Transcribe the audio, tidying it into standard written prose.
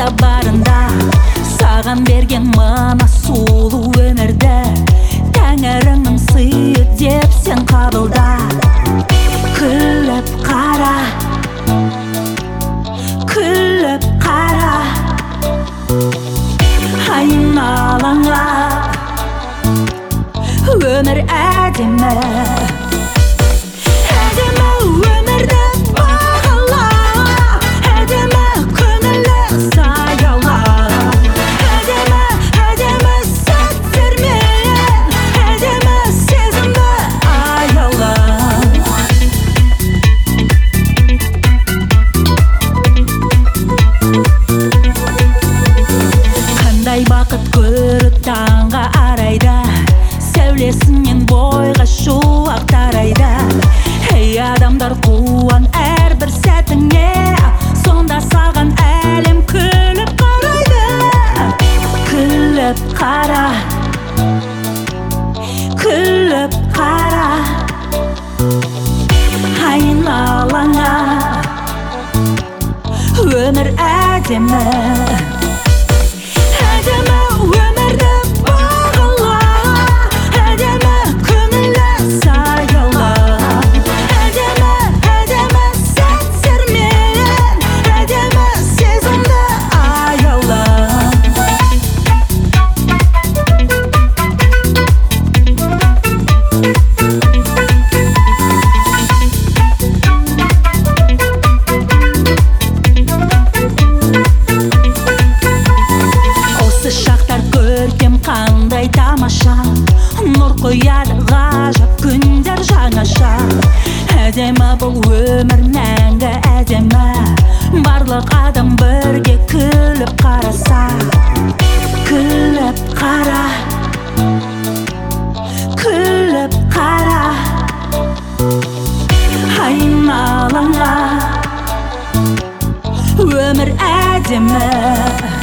барында саған берген мына сұлу өмірді Тәңіріңнің сыйы деп сен қабылда. Күліп қара, күліп қара, айналаңа өмір әдемі. Әдемі өмірді бағала, әдемі көңілі саяла, әдемі, әдемі сәттермен, әдемі сезімді аяла. Қандай бақыт көріп таңға арайда, сәулесінен бойға шуақ тарайды. Ей адамдар қуан әрбір сәтіңе, сонда саған әлем күліп қарайды. Күліп қара, күліп қара, айналаңа өмір әдемі. Әдемі өмірді бағала, әдемі көңілі саяла, әдемі, әдемі сәттермен, әдемі сезімді аяла. Қандай тамаша, нұр қояды ғажап күндер жаңаша. Әдемі бұл өмір мәңгі әдемі, барлық адам бірге күліп қараса. Күліп қара, күліп қара, айналаңа өмір әдемі.